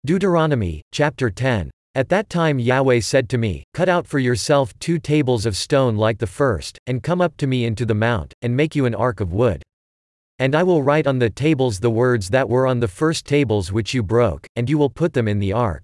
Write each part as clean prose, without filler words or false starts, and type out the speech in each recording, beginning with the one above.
Deuteronomy, chapter 10. At that time Yahweh said to me, Cut out for yourself 2 tables of stone like the first, and come up to me into the mount, and make you an ark of wood. And I will write on the tables the words that were on the first tables which you broke, and you will put them in the ark.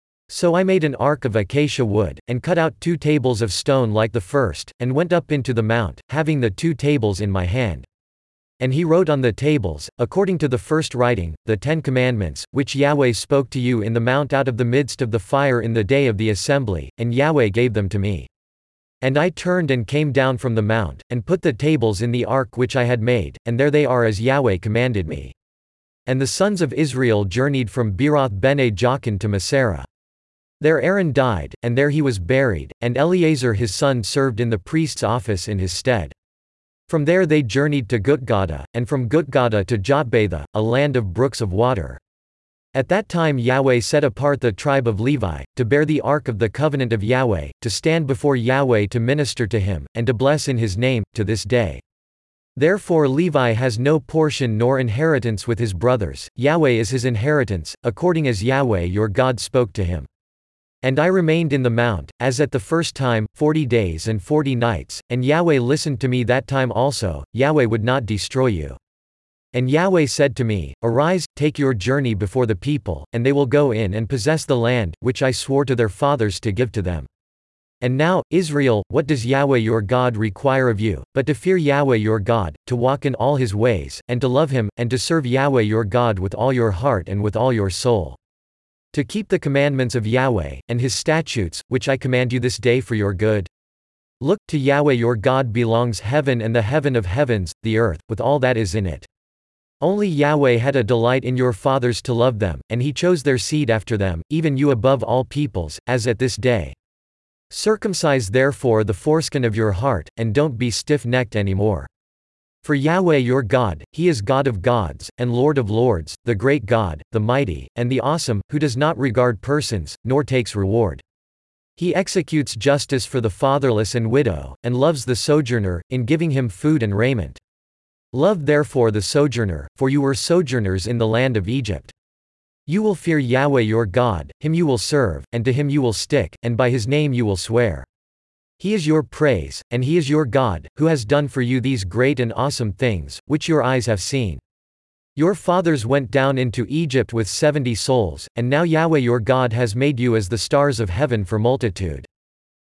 So I made an ark of acacia wood, and cut out 2 tables of stone like the first, and went up into the mount, having the 2 tables in my hand. And he wrote on the tables, according to the first writing, the 10 commandments, which Yahweh spoke to you in the mount out of the midst of the fire in the day of the assembly, and Yahweh gave them to me. And I turned and came down from the mount, and put the tables in the ark which I had made, and there they are as Yahweh commanded me. And the sons of Israel journeyed from Beeroth bene Jaakan to Moserah. There Aaron died, and there he was buried, and Eleazar his son served in the priest's office in his stead. From there they journeyed to Gutgada, and from Gutgada to Jotbatha, a land of brooks of water. At that time Yahweh set apart the tribe of Levi, to bear the ark of the covenant of Yahweh, to stand before Yahweh to minister to him, and to bless in his name, to this day. Therefore Levi has no portion nor inheritance with his brothers, Yahweh is his inheritance, according as Yahweh your God spoke to him. And I remained in the mount, as at the first time, 40 days and 40 nights, and Yahweh listened to me that time also, Yahweh would not destroy you. And Yahweh said to me, Arise, take your journey before the people, and they will go in and possess the land, which I swore to their fathers to give to them. And now, Israel, what does Yahweh your God require of you, but to fear Yahweh your God, to walk in all his ways, and to love him, and to serve Yahweh your God with all your heart and with all your soul? To keep the commandments of Yahweh, and his statutes, which I command you this day for your good? Look, to Yahweh your God belongs heaven and the heaven of heavens, the earth, with all that is in it. Only Yahweh had a delight in your fathers to love them, and he chose their seed after them, even you above all peoples, as at this day. Circumcise therefore the foreskin of your heart, and don't be stiff-necked any more. For Yahweh your God, he is God of gods, and Lord of lords, the great God, the mighty, and the awesome, who does not regard persons, nor takes reward. He executes justice for the fatherless and widow, and loves the sojourner, in giving him food and raiment. Love therefore the sojourner, for you were sojourners in the land of Egypt. You will fear Yahweh your God, him you will serve, and to him you will stick, and by his name you will swear. He is your praise, and he is your God, who has done for you these great and awesome things, which your eyes have seen. Your fathers went down into Egypt with 70 souls, and now Yahweh your God has made you as the stars of heaven for multitude.